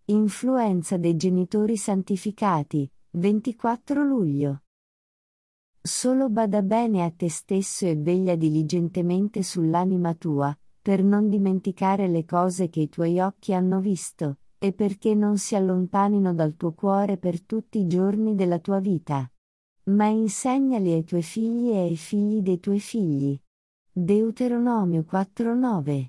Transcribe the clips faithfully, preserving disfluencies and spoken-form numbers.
Influenza dei genitori santificati, ventiquattro luglio. Solo bada bene a te stesso e veglia diligentemente sull'anima tua, per non dimenticare le cose che i tuoi occhi hanno visto, e perché non si allontanino dal tuo cuore per tutti i giorni della tua vita. Ma insegnali ai tuoi figli e ai figli dei tuoi figli. Deuteronomio quattro nove.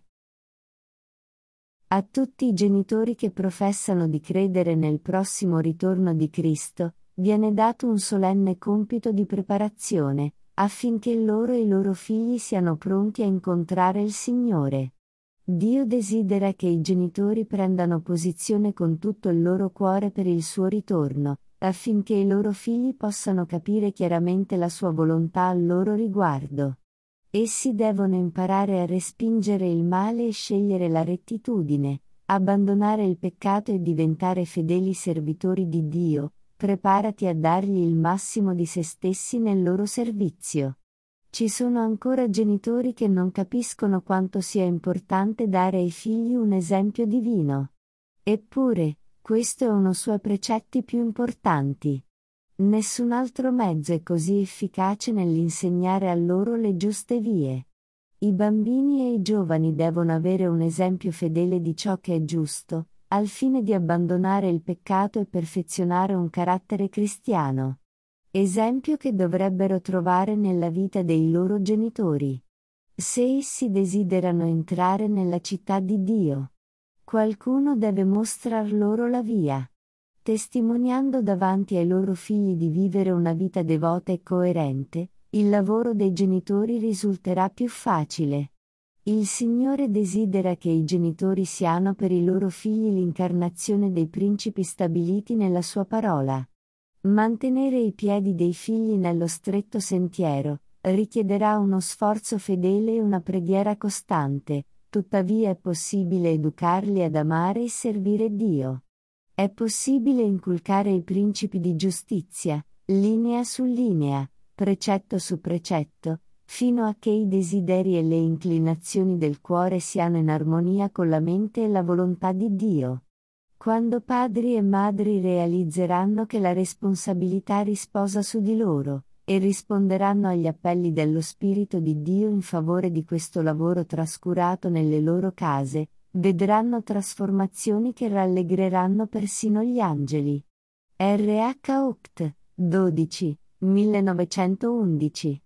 A tutti i genitori che professano di credere nel prossimo ritorno di Cristo, viene dato un solenne compito di preparazione, affinché loro e i loro figli siano pronti a incontrare il Signore. Dio desidera che i genitori prendano posizione con tutto il loro cuore per il suo ritorno, affinché i loro figli possano capire chiaramente la sua volontà al loro riguardo. Essi devono imparare a respingere il male e scegliere la rettitudine, abbandonare il peccato e diventare fedeli servitori di Dio. Preparati a dargli il massimo di se stessi nel loro servizio. Ci sono ancora genitori che non capiscono quanto sia importante dare ai figli un esempio divino. Eppure, questo è uno dei suoi precetti più importanti. Nessun altro mezzo è così efficace nell'insegnare a loro le giuste vie. I bambini e i giovani devono avere un esempio fedele di ciò che è giusto, al fine di abbandonare il peccato e perfezionare un carattere cristiano. Esempio che dovrebbero trovare nella vita dei loro genitori. Se essi desiderano entrare nella città di Dio, qualcuno deve mostrar loro la via. Testimoniando davanti ai loro figli di vivere una vita devota e coerente, il lavoro dei genitori risulterà più facile. Il Signore desidera che i genitori siano per i loro figli l'incarnazione dei principi stabiliti nella sua parola. Mantenere i piedi dei figli nello stretto sentiero richiederà uno sforzo fedele e una preghiera costante, tuttavia è possibile educarli ad amare e servire Dio. È possibile inculcare i principi di giustizia, linea su linea, precetto su precetto, fino a che i desideri e le inclinazioni del cuore siano in armonia con la mente e la volontà di Dio. Quando padri e madri realizzeranno che la responsabilità risposa su di loro, e risponderanno agli appelli dello Spirito di Dio in favore di questo lavoro trascurato nelle loro case, vedranno trasformazioni che rallegreranno persino gli angeli. R H Oct, dodici, millenovecentoundici